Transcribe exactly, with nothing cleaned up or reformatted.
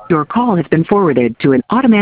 Your call has been forwarded to an automatic